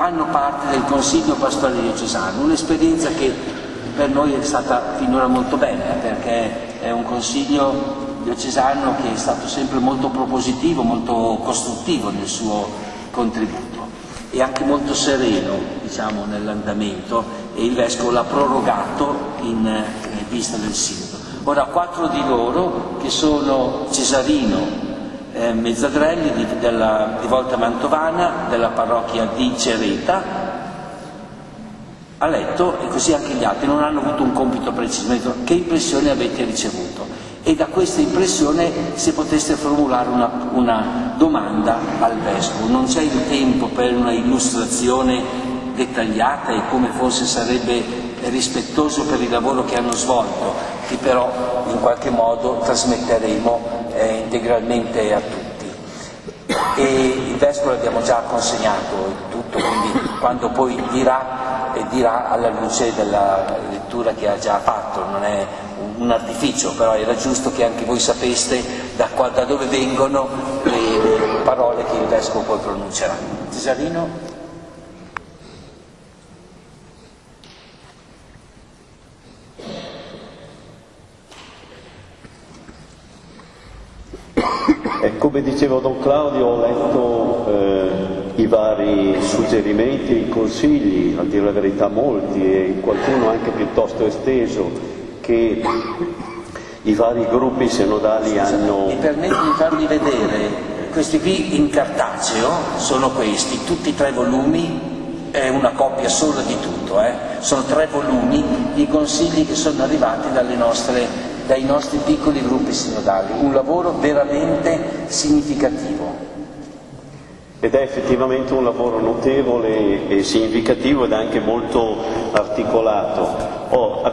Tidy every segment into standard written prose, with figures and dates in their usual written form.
fanno parte del Consiglio Pastorale Diocesano, un'esperienza che per noi è stata finora molto bella, perché è un Consiglio diocesano che è stato sempre molto propositivo, molto costruttivo nel suo contributo e anche molto sereno, diciamo, nell'andamento, e il Vescovo l'ha prorogato in vista del Sinodo. Ora 4 di loro, che sono Cesarino Mezzadrelli di Volta Mantovana, della parrocchia di Cereta, ha letto, e così anche gli altri, non hanno avuto un compito preciso, hanno detto: che impressione avete ricevuto? E da questa impressione se potesse formulare una domanda al Vescovo. Non c'è il tempo per una illustrazione dettagliata e come forse sarebbe rispettoso per il lavoro che hanno svolto, che però in qualche modo trasmetteremo integralmente a tutti. E il Vescovo l'abbiamo già consegnato tutto, quindi quando poi dirà alla luce della lettura che ha già fatto, non è un artificio, però era giusto che anche voi sapeste da dove vengono le parole che il Vescovo poi pronuncerà. Cesarino? Come diceva Don Claudio, ho letto i vari suggerimenti, i consigli, a dire la verità molti, e qualcuno anche piuttosto esteso, che i vari gruppi sinodali hanno... Mi permetto di farvi vedere, questi qui in cartaceo sono questi, tutti i 3 volumi, è una copia solo di tutto, sono 3 volumi di consigli che sono arrivati dai nostri piccoli gruppi sinodali, un lavoro veramente significativo. Ed è effettivamente un lavoro notevole e significativo ed anche molto articolato. Ho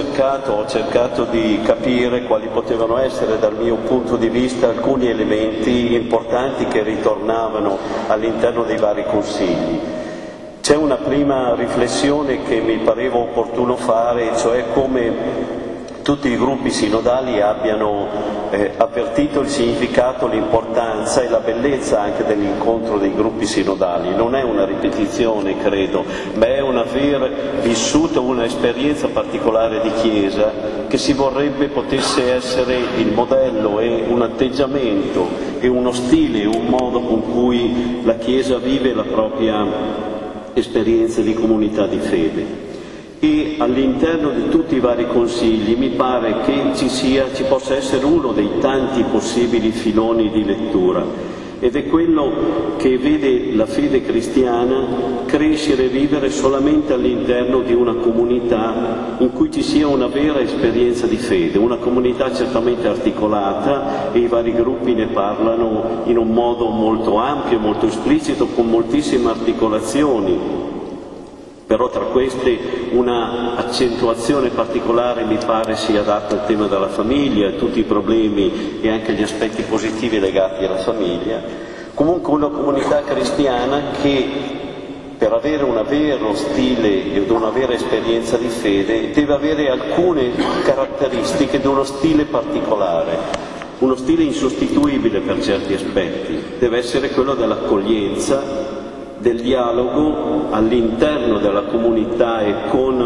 cercato di capire quali potevano essere dal mio punto di vista alcuni elementi importanti che ritornavano all'interno dei vari consigli. C'è una prima riflessione che mi pareva opportuno fare, cioè come tutti i gruppi sinodali abbiano avvertito il significato, l'importanza e la bellezza anche dell'incontro dei gruppi sinodali. Non è una ripetizione, credo, ma è un aver vissuto un'esperienza particolare di Chiesa che si vorrebbe potesse essere il modello e un atteggiamento e uno stile, un modo con cui la Chiesa vive la propria esperienza di comunità di fede. E all'interno di tutti i vari consigli mi pare che ci possa essere uno dei tanti possibili filoni di lettura, ed è quello che vede la fede cristiana crescere e vivere solamente all'interno di una comunità in cui ci sia una vera esperienza di fede, una comunità certamente articolata, e i vari gruppi ne parlano in un modo molto ampio, molto esplicito, con moltissime articolazioni. Però tra queste una accentuazione particolare mi pare sia data al tema della famiglia, a tutti i problemi e anche gli aspetti positivi legati alla famiglia. Comunque una comunità cristiana che per avere un vero stile ed una vera esperienza di fede deve avere alcune caratteristiche di uno stile particolare, uno stile insostituibile per certi aspetti. Deve essere quello dell'accoglienza, del dialogo all'interno della comunità e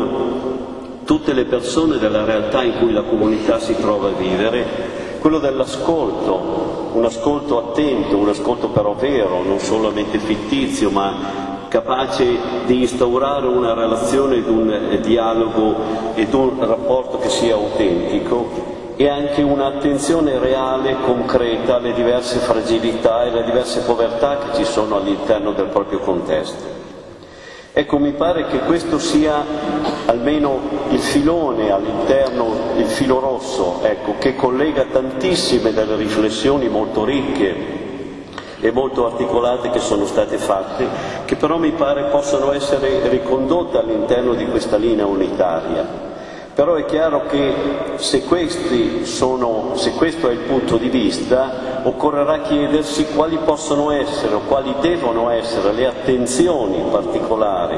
con tutte le persone della realtà in cui la comunità si trova a vivere, quello dell'ascolto, un ascolto attento, un ascolto però vero, non solamente fittizio, ma capace di instaurare una relazione ed un dialogo ed un rapporto che sia autentico, e anche un'attenzione reale, concreta alle diverse fragilità e alle diverse povertà che ci sono all'interno del proprio contesto. Ecco, mi pare che questo sia almeno il filone all'interno, il filo rosso, ecco, che collega tantissime delle riflessioni molto ricche e molto articolate che sono state fatte, che però mi pare possano essere ricondotte all'interno di questa linea unitaria. Però è chiaro che se questo è il punto di vista, occorrerà chiedersi quali possono essere o quali devono essere le attenzioni particolari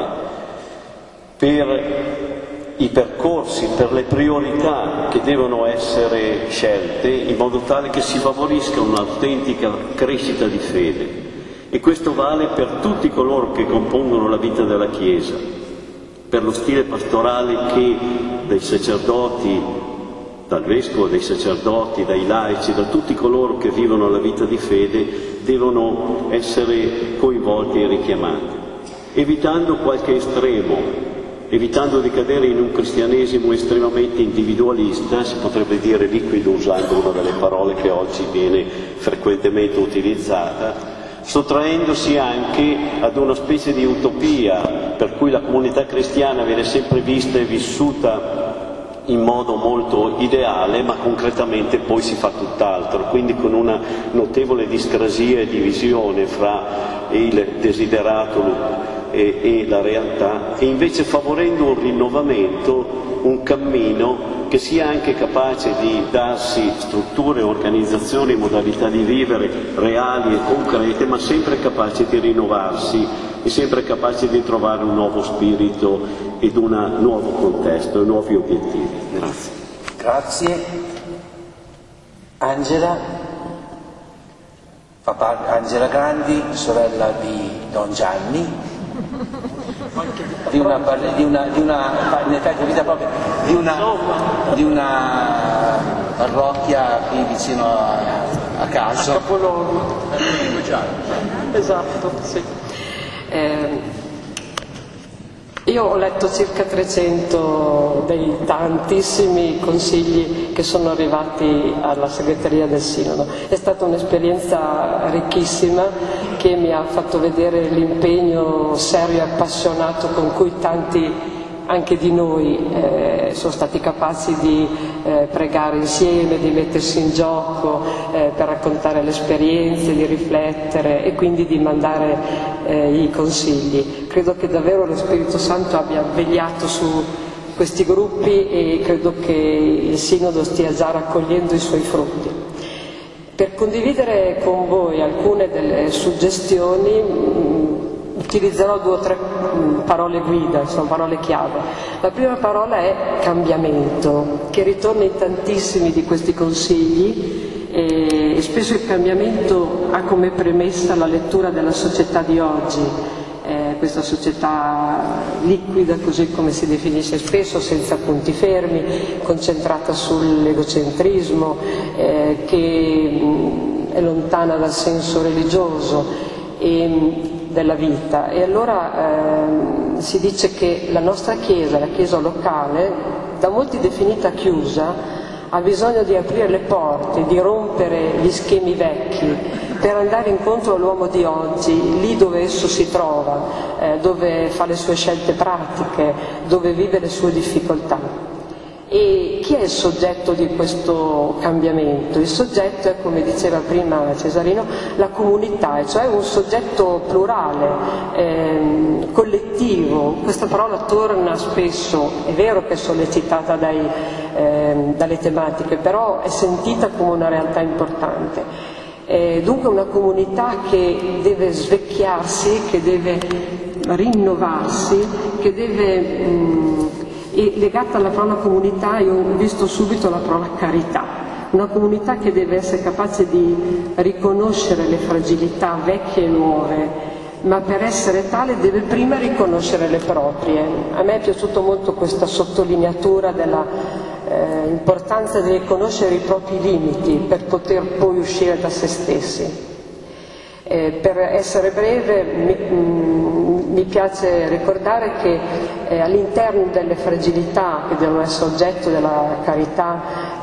per i percorsi, per le priorità che devono essere scelte, in modo tale che si favorisca un'autentica crescita di fede. E questo vale per tutti coloro che compongono la vita della Chiesa, per lo stile pastorale che dai sacerdoti, dal vescovo, dai sacerdoti, dai laici, da tutti coloro che vivono la vita di fede devono essere coinvolti e richiamati, evitando qualche estremo, evitando di cadere in un cristianesimo estremamente individualista, si potrebbe dire liquido usando una delle parole che oggi viene frequentemente utilizzata, sottraendosi anche ad una specie di utopia per cui la comunità cristiana viene sempre vista e vissuta in modo molto ideale, ma concretamente poi si fa tutt'altro, quindi con una notevole discrasia e divisione fra il desiderato e la realtà, e invece favorendo un rinnovamento, un cammino che sia anche capace di darsi strutture, organizzazioni, modalità di vivere reali e concrete, ma sempre capace di rinnovarsi e sempre capace di trovare un nuovo spirito ed un nuovo contesto e nuovi obiettivi. Grazie. Grazie. Angela, Angela Grandi, sorella di Don Gianni, di una parrocchia qui vicino a casa. A Capoluogo. Esatto, sì. Io ho letto circa 300 dei tantissimi consigli che sono arrivati alla segreteria del Sinodo. È stata un'esperienza ricchissima che mi ha fatto vedere l'impegno serio e appassionato con cui tanti anche di noi sono stati capaci di pregare insieme, di mettersi in gioco per raccontare le esperienze, di riflettere e quindi di mandare i consigli. Credo che davvero lo Spirito Santo abbia vegliato su questi gruppi e credo che il Sinodo stia già raccogliendo i suoi frutti. Per condividere con voi alcune delle suggestioni utilizzerò 2 o 3 parole guida, sono parole chiave. La prima parola è cambiamento, che ritorna in tantissimi di questi consigli e spesso il cambiamento ha come premessa la lettura della società di oggi, questa società liquida, così come si definisce spesso, senza punti fermi, concentrata sull'egocentrismo, che è lontana dal senso religioso della vita. E allora si dice che la nostra Chiesa, la Chiesa locale, da molti definita chiusa, ha bisogno di aprire le porte, di rompere gli schemi vecchi per andare incontro all'uomo di oggi, lì dove esso si trova, dove fa le sue scelte pratiche, dove vive le sue difficoltà. E chi è il soggetto di questo cambiamento? Il soggetto è, come diceva prima Cesarino, la comunità, cioè un soggetto plurale, collettivo. Questa parola torna spesso, è vero che è sollecitata dalle tematiche, però è sentita come una realtà importante. Dunque una comunità che deve svecchiarsi, che deve rinnovarsi, che deve... E legata alla parola comunità io ho visto subito la parola carità, una comunità che deve essere capace di riconoscere le fragilità vecchie e nuove, ma per essere tale deve prima riconoscere le proprie. A me è piaciuta molto questa sottolineatura dell'importanza di riconoscere i propri limiti per poter poi uscire da se stessi. Per essere breve mi piace ricordare che all'interno delle fragilità che devono essere oggetto della carità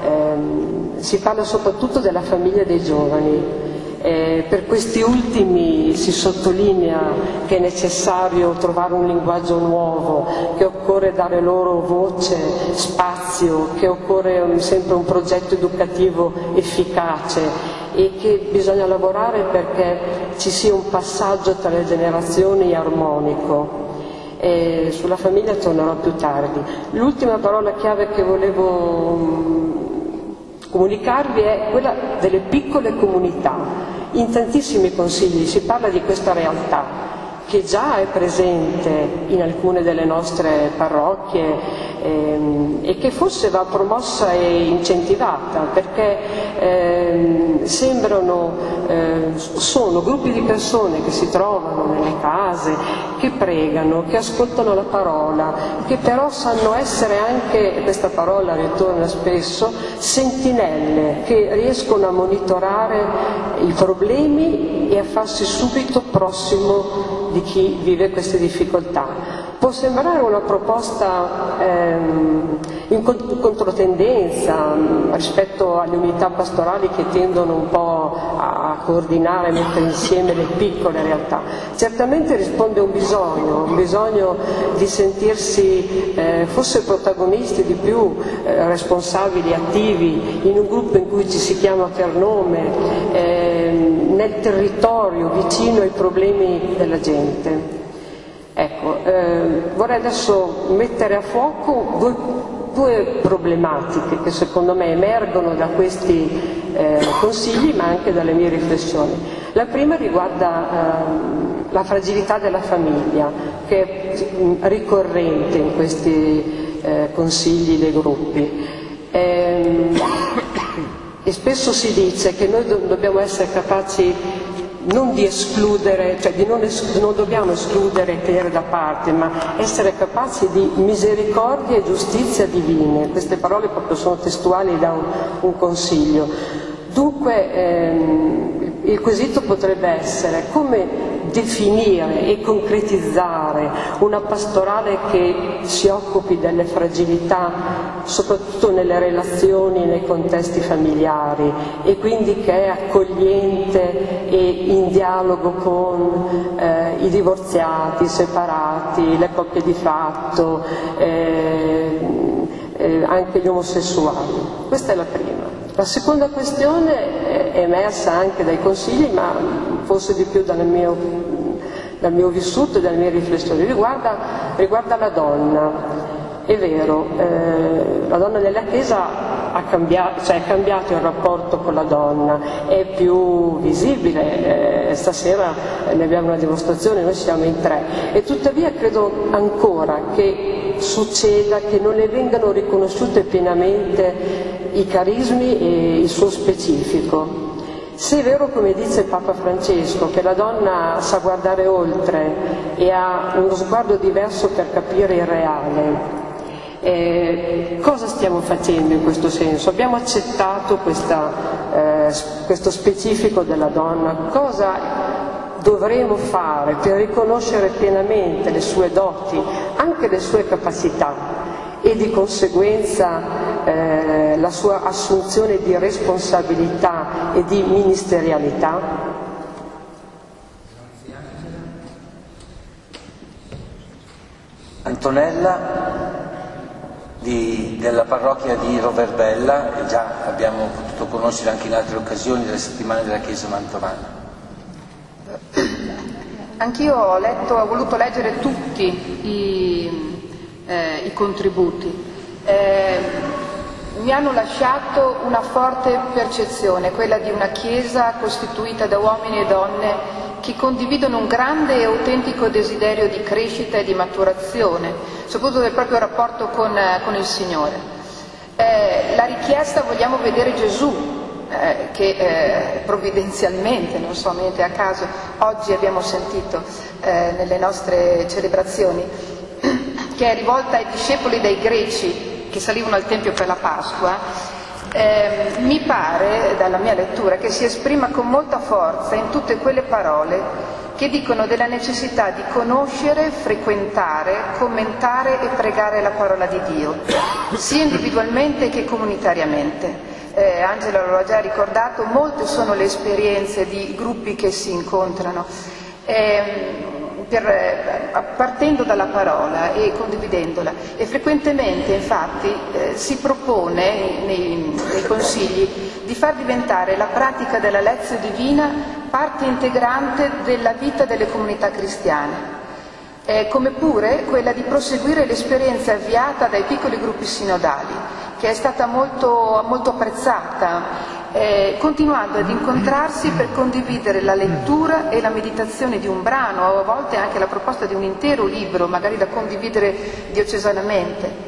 si parla soprattutto della famiglia dei giovani. Per questi ultimi si sottolinea che è necessario trovare un linguaggio nuovo, che occorre dare loro voce, spazio, che occorre sempre un progetto educativo efficace e che bisogna lavorare perché ci sia un passaggio tra le generazioni armonico. Sulla famiglia tornerò più tardi. L'ultima parola chiave che volevo comunicarvi è quella delle piccole comunità. In tantissimi consigli si parla di questa realtà che già è presente in alcune delle nostre parrocchie, e che forse va promossa e incentivata, perché sono gruppi di persone che si trovano nelle case, che pregano, che ascoltano la parola, che però sanno essere anche, questa parola ritorna spesso, sentinelle, che riescono a monitorare i problemi e a farsi subito prossimo di chi vive queste difficoltà. Può sembrare una proposta in controtendenza rispetto alle unità pastorali che tendono un po' a coordinare e mettere insieme le piccole realtà. Certamente risponde a un bisogno di sentirsi forse protagonisti di più, responsabili, attivi, in un gruppo in cui ci si chiama per nome, nel territorio, vicino ai problemi della gente. Ecco, vorrei adesso mettere a fuoco due problematiche che secondo me emergono da questi consigli, ma anche dalle mie riflessioni. La prima riguarda la fragilità della famiglia, che è ricorrente in questi consigli dei gruppi. E spesso si dice che noi dobbiamo essere capaci non di escludere, cioè non dobbiamo escludere e tenere da parte, ma essere capaci di misericordia e giustizia divine. Queste parole proprio sono testuali da un consiglio. Dunque il quesito potrebbe essere: come definire e concretizzare una pastorale che si occupi delle fragilità, soprattutto nelle relazioni, nei contesti familiari, e quindi che è accogliente e in dialogo con i divorziati, i separati, le coppie di fatto, anche gli omosessuali. Questa è la prima. La seconda questione è emersa anche dai consigli, ma forse di più dal mio vissuto e dalle mie riflessioni, riguarda la donna. È vero, la donna nella Chiesa è cambiato il rapporto con la donna, è più visibile, stasera ne abbiamo una dimostrazione, noi siamo in 3, e tuttavia credo ancora che succeda che non le vengano riconosciute pienamente i carismi e il suo specifico. Se è vero, come dice Papa Francesco, che la donna sa guardare oltre e ha uno sguardo diverso per capire il reale, cosa stiamo facendo in questo senso? Abbiamo accettato questo specifico della donna? Cosa dovremo fare per riconoscere pienamente le sue doti, anche le sue capacità, e di conseguenza la sua assunzione di responsabilità e di ministerialità? Antonella della parrocchia di Roverbella, e già abbiamo potuto conoscere anche in altre occasioni delle settimane della Chiesa Mantovana. Anch'io ho voluto leggere tutti i contributi. Mi hanno lasciato una forte percezione, quella di una Chiesa costituita da uomini e donne che condividono un grande e autentico desiderio di crescita e di maturazione, soprattutto del proprio rapporto con il Signore. La richiesta: vogliamo vedere Gesù, che provvidenzialmente, non solamente a caso, oggi abbiamo sentito nelle nostre celebrazioni, che è rivolta ai discepoli dei greci che salivano al Tempio per la Pasqua. Mi pare, dalla mia lettura, che si esprima con molta forza in tutte quelle parole che dicono della necessità di conoscere, frequentare, commentare e pregare la parola di Dio, sia individualmente che comunitariamente. Angela lo ha già ricordato, molte sono le esperienze di gruppi che si incontrano, partendo dalla parola e condividendola, e frequentemente infatti si propone nei consigli di far diventare la pratica della Lezio Divina parte integrante della vita delle comunità cristiane, come pure quella di proseguire l'esperienza avviata dai piccoli gruppi sinodali, che è stata molto, molto apprezzata, continuando ad incontrarsi per condividere la lettura e la meditazione di un brano, o a volte anche la proposta di un intero libro, magari da condividere diocesanamente.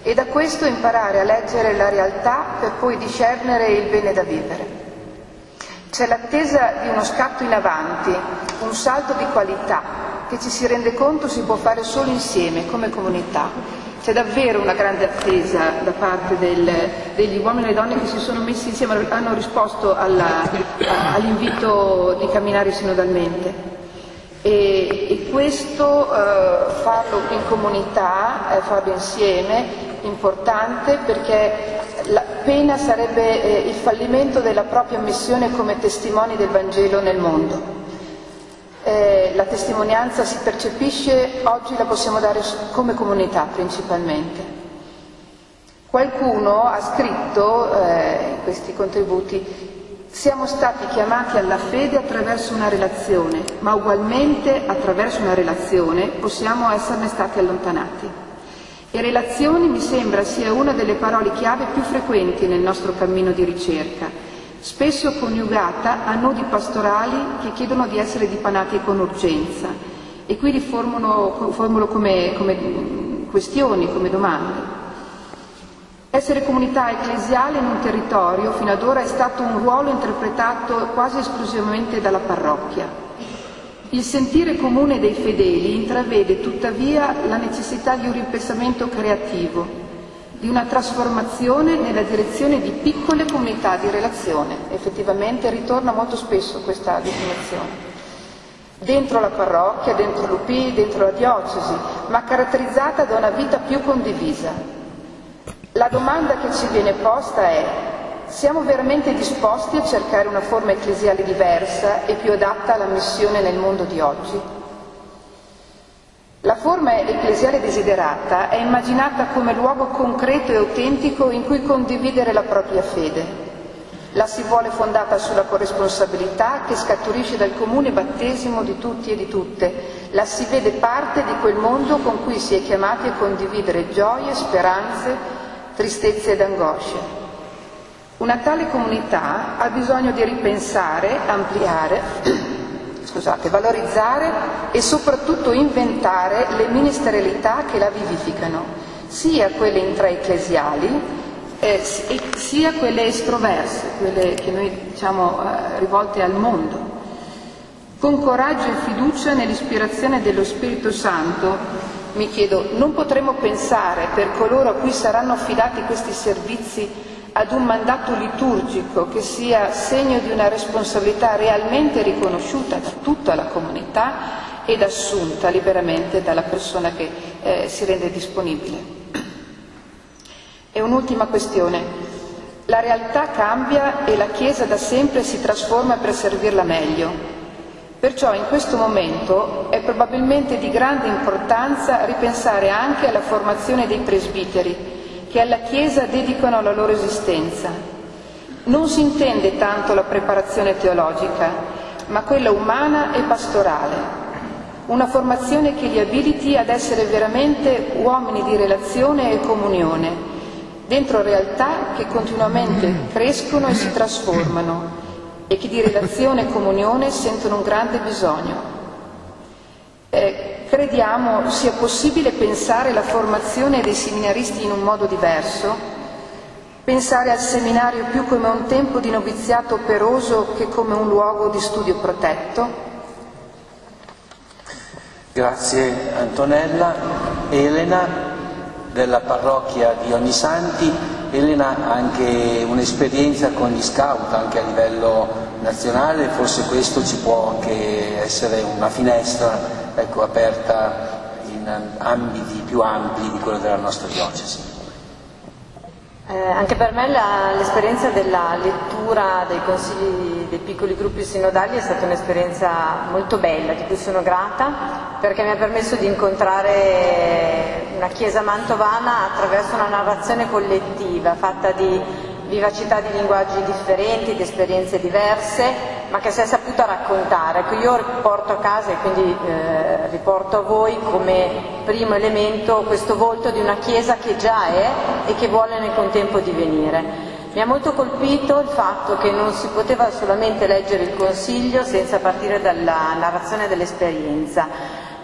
e da questo imparare a leggere la realtà per poi discernere il bene da vivere. C'è l'attesa di uno scatto in avanti, un salto di qualità che ci si rende conto si può fare solo insieme, come comunità. C'è davvero una grande attesa da parte degli uomini e delle donne che si sono messi insieme, hanno risposto all'invito di camminare sinodalmente. E questo, farlo in comunità, farlo insieme, importante, perché la pena sarebbe il fallimento della propria missione come testimoni del Vangelo nel mondo. La testimonianza si percepisce, oggi la possiamo dare come comunità principalmente. Qualcuno ha scritto in questi contributi: siamo stati chiamati alla fede attraverso una relazione, ma ugualmente attraverso una relazione possiamo esserne stati allontanati. E relazioni mi sembra sia una delle parole chiave più frequenti nel nostro cammino di ricerca, spesso coniugata a nodi pastorali che chiedono di essere dipanati con urgenza, e qui li formulo come questioni, come domande. Essere comunità ecclesiale in un territorio fino ad ora è stato un ruolo interpretato quasi esclusivamente dalla parrocchia. Il sentire comune dei fedeli intravede tuttavia la necessità di un ripensamento creativo, di una trasformazione nella direzione di piccole comunità di relazione. Effettivamente ritorna molto spesso questa definizione. Dentro la parrocchia, dentro l'UP, dentro la diocesi, ma caratterizzata da una vita più condivisa. La domanda che ci viene posta è: siamo veramente disposti a cercare una forma ecclesiale diversa e più adatta alla missione nel mondo di oggi? La forma ecclesiale desiderata è immaginata come luogo concreto e autentico in cui condividere la propria fede. La si vuole fondata sulla corresponsabilità che scaturisce dal comune battesimo di tutti e di tutte. La si vede parte di quel mondo con cui si è chiamati a condividere gioie, speranze, tristezze ed angosce. Una tale comunità ha bisogno di ripensare, ampliare, valorizzare e soprattutto inventare le ministerialità che la vivificano, sia quelle intraecclesiali sia quelle estroverse, quelle che noi diciamo rivolte al mondo. Con coraggio e fiducia nell'ispirazione dello Spirito Santo, mi chiedo, non potremmo pensare per coloro a cui saranno affidati questi servizi ad un mandato liturgico che sia segno di una responsabilità realmente riconosciuta da tutta la comunità ed assunta liberamente dalla persona che si rende disponibile. E un'ultima questione: la realtà cambia e la Chiesa da sempre si trasforma per servirla meglio. Perciò in questo momento è probabilmente di grande importanza ripensare anche alla formazione dei presbiteri che alla Chiesa dedicano la loro esistenza. Non si intende tanto la preparazione teologica, ma quella umana e pastorale. Una formazione che li abiliti ad essere veramente uomini di relazione e comunione, dentro realtà che continuamente crescono e si trasformano e che di relazione e comunione sentono un grande bisogno. Crediamo sia possibile pensare la formazione dei seminaristi in un modo diverso, pensare al seminario più come un tempo di noviziato operoso che come un luogo di studio protetto? Grazie Antonella. Elena, della parrocchia di Ognissanti. Elena ha anche un'esperienza con gli scout anche a livello nazionale, forse questo ci può anche essere una finestra aperta in ambiti più ampi di quello della nostra diocesi. Anche per me l'esperienza della lettura dei consigli dei piccoli gruppi sinodali è stata un'esperienza molto bella, di cui sono grata, perché mi ha permesso di incontrare una chiesa mantovana attraverso una narrazione collettiva fatta di vivacità di linguaggi differenti, di esperienze diverse, ma che si è saputa raccontare. Io porto a casa e quindi riporto a voi come primo elemento questo volto di una Chiesa che già è e che vuole nel contempo divenire. Mi ha molto colpito il fatto che non si poteva solamente leggere il consiglio senza partire dalla narrazione dell'esperienza,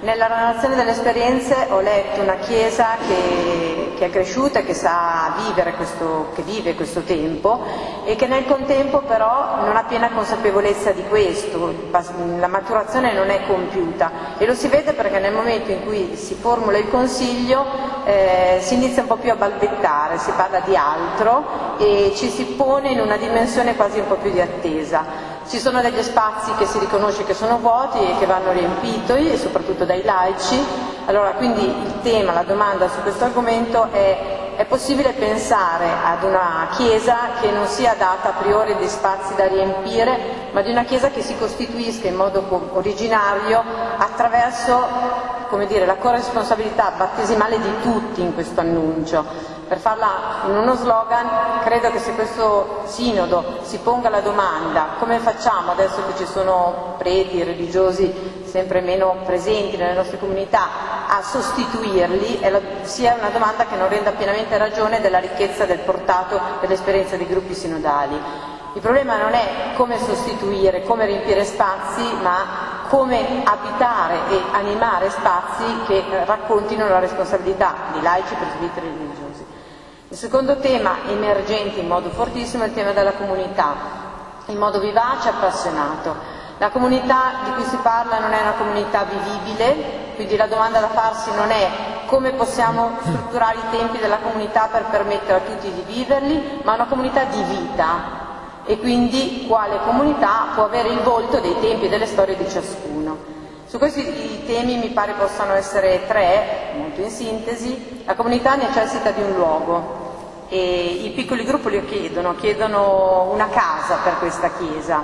Nella narrazione delle esperienze ho letto una Chiesa che è cresciuta e che sa vivere che vive questo tempo e che nel contempo però non ha piena consapevolezza di questo, la maturazione non è compiuta e lo si vede perché nel momento in cui si formula il consiglio si inizia un po' più a balbettare, si parla di altro e ci si pone in una dimensione quasi un po' più di attesa. Ci sono degli spazi che si riconosce che sono vuoti e che vanno riempiti, e soprattutto dai laici. Allora, quindi il tema, la domanda su questo argomento è possibile pensare ad una Chiesa che non sia data a priori dei spazi da riempire, ma di una Chiesa che si costituisca in modo originario attraverso, come dire, la corresponsabilità battesimale di tutti in questo annuncio. Per farla in uno slogan, credo che se questo sinodo si ponga la domanda come facciamo adesso che ci sono preti religiosi sempre meno presenti nelle nostre comunità a sostituirli, sia una domanda che non renda pienamente ragione della ricchezza del portato dell'esperienza dei gruppi sinodali. Il problema non è come sostituire, come riempire spazi, ma come abitare e animare spazi che raccontino la responsabilità di laici, presbiteri e religiosi. Il secondo tema emergente in modo fortissimo è il tema della comunità, in modo vivace e appassionato. La comunità di cui si parla non è una comunità vivibile, quindi la domanda da farsi non è come possiamo strutturare i tempi della comunità per permettere a tutti di viverli, ma una comunità di vita e quindi quale comunità può avere il volto dei tempi e delle storie di ciascuno. Su questi temi mi pare possano essere tre, molto in sintesi. La comunità necessita di un luogo e i piccoli gruppi lo chiedono una casa per questa Chiesa,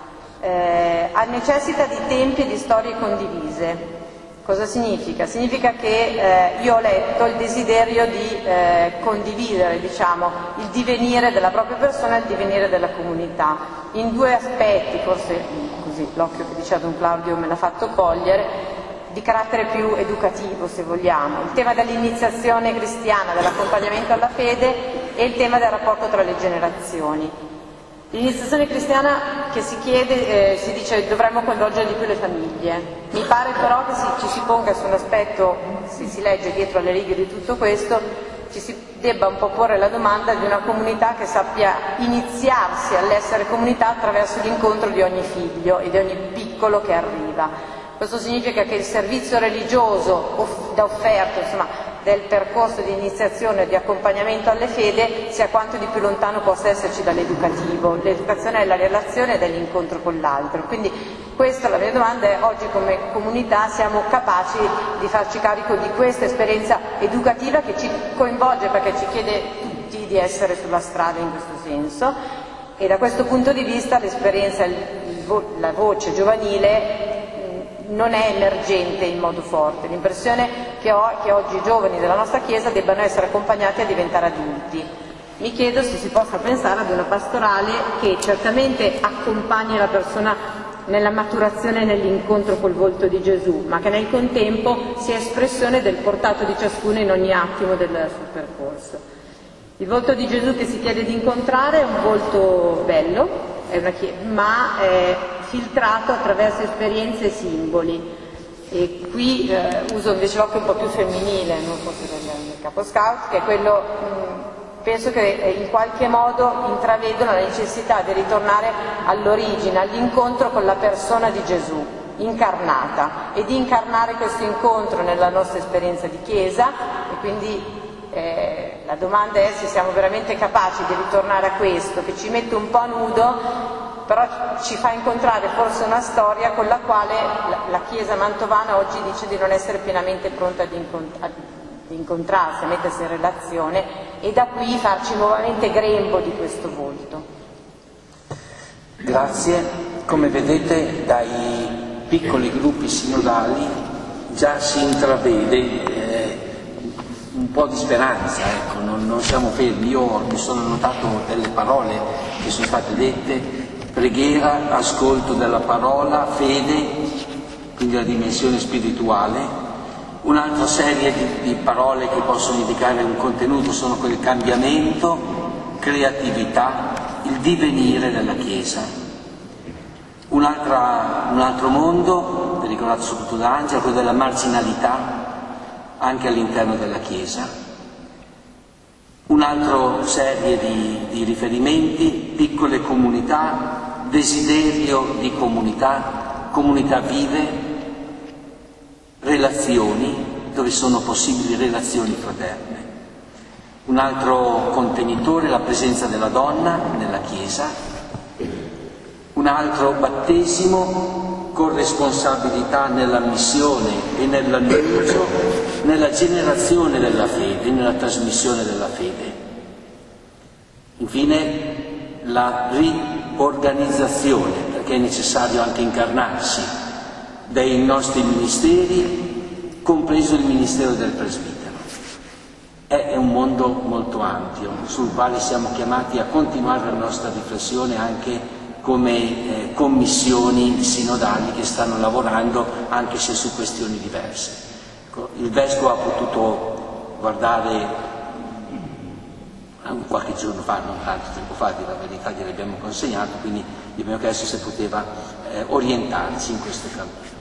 necessita di tempi e di storie condivise. Cosa significa? Significa che io ho letto il desiderio di condividere, diciamo, il divenire della propria persona e il divenire della comunità, in due aspetti, forse così l'occhio che dice Don Claudio me l'ha fatto cogliere, di carattere più educativo se vogliamo, il tema dell'iniziazione cristiana, dell'accompagnamento alla fede e il tema del rapporto tra le generazioni. L'iniziazione cristiana che si chiede, si dice dovremmo coinvolgere di più le famiglie, mi pare però che ci si ponga su un aspetto, se si legge dietro alle righe di tutto questo, ci si debba un po' porre la domanda di una comunità che sappia iniziarsi all'essere comunità attraverso l'incontro di ogni figlio e di ogni piccolo che arriva. Questo significa che il servizio religioso da offerto, insomma, del percorso di iniziazione e di accompagnamento alle fede sia quanto di più lontano possa esserci dall'educativo. L'educazione è la relazione ed è l'incontro con l'altro. Quindi questa la mia domanda è: oggi come comunità siamo capaci di farci carico di questa esperienza educativa che ci coinvolge perché ci chiede tutti di essere sulla strada in questo senso, e da questo punto di vista l'esperienza, la voce giovanile non è emergente in modo forte. L'impressione che ho è che oggi i giovani della nostra Chiesa debbano essere accompagnati a diventare adulti. Mi chiedo se si possa pensare ad una pastorale che certamente accompagni la persona nella maturazione e nell'incontro col volto di Gesù, ma che nel contempo sia espressione del portato di ciascuno in ogni attimo del suo percorso. Il volto di Gesù che si chiede di incontrare è un volto bello, ma è filtrato attraverso esperienze e simboli, e qui uso invece l'occhio un po' più femminile, non forse del capo scout, che è quello, penso che in qualche modo intravedono la necessità di ritornare all'origine, all'incontro con la persona di Gesù incarnata, e di incarnare questo incontro nella nostra esperienza di Chiesa. E quindi la domanda è se siamo veramente capaci di ritornare a questo, che ci mette un po' a nudo, però ci fa incontrare forse una storia con la quale la Chiesa mantovana oggi dice di non essere pienamente pronta ad incontrarsi, a mettersi in relazione, e da qui farci nuovamente grembo di questo volto. Grazie. Come vedete dai piccoli gruppi sinodali già si intravede un po' di speranza, ecco, non siamo fermi. Io mi sono notato delle parole che sono state dette: preghiera, ascolto della parola, fede, quindi la dimensione spirituale. Un'altra serie di parole che possono indicare un contenuto sono quel cambiamento, creatività, il divenire della Chiesa. Un altro mondo ricordato soprattutto da Angela, quello della marginalità anche all'interno della Chiesa. Un'altra serie di riferimenti, piccole comunità, desiderio di comunità, comunità vive, relazioni, dove sono possibili relazioni fraterne. Un altro contenitore, la presenza della donna nella Chiesa. Un altro battesimo, corresponsabilità nella missione e nell'annuncio, nella generazione della fede, nella trasmissione della fede. Infine la riorganizzazione, perché è necessario anche incarnarsi, dei nostri ministeri, compreso il ministero del presbitero. È un mondo molto ampio sul quale siamo chiamati a continuare la nostra riflessione anche come commissioni sinodali che stanno lavorando anche se su questioni diverse. Il Vescovo ha potuto guardare qualche giorno fa, non tanto tempo fa, la verità gliel'abbiamo consegnato, quindi gli abbiamo chiesto se poteva orientarci in questo cammino.